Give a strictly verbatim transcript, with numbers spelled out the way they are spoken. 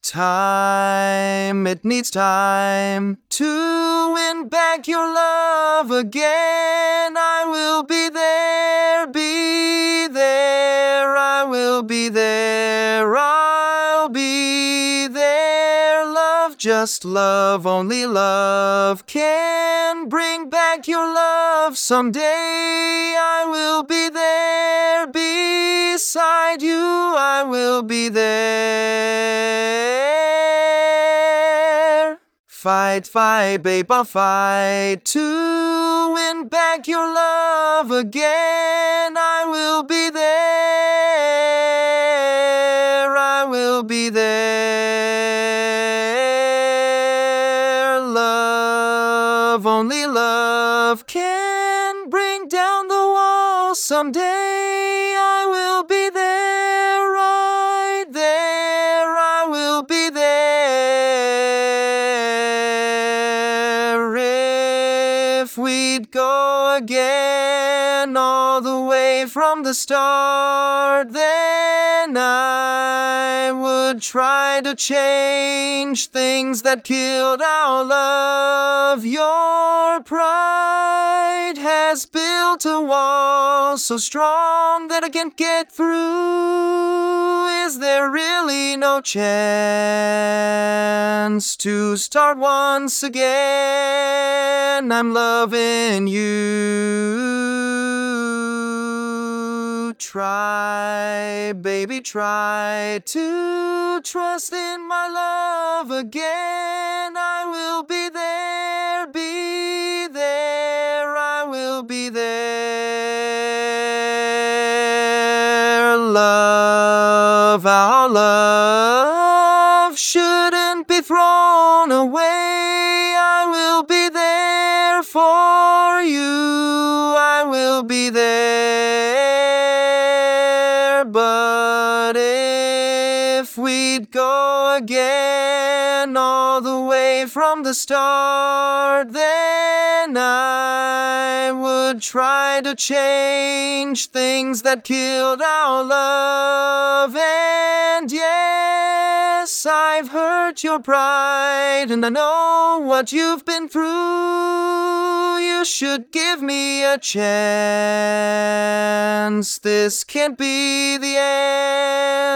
Time, it needs time to win back your love again. I will be there, be there, I will be there, I'll be there. Love, just love, only love can bring back your love someday. I will be there, beside you, I will be there. Fight, fight, babe, I'll fight to win back your love again. I will be there, I will be there. Love, only love can bring down the walls someday. I will be there, right there, I will be there. If we'd go again all the way from the start, then I would try to change things that killed our love. Your pride has built a wall so strong that I can't get through. Is there really no chance to start once again? I'm loving you. Try, baby, try to trust in my love again. I will be there, be there, I will be there. Love, our love shouldn't be thrown away. I will be there for you, I will be there. But if we'd go again all the way from the start, then I would try to change things that killed our love. And yes, I've hurt your pride, and I know what you've been through. You should give me a chance. This can't be the end.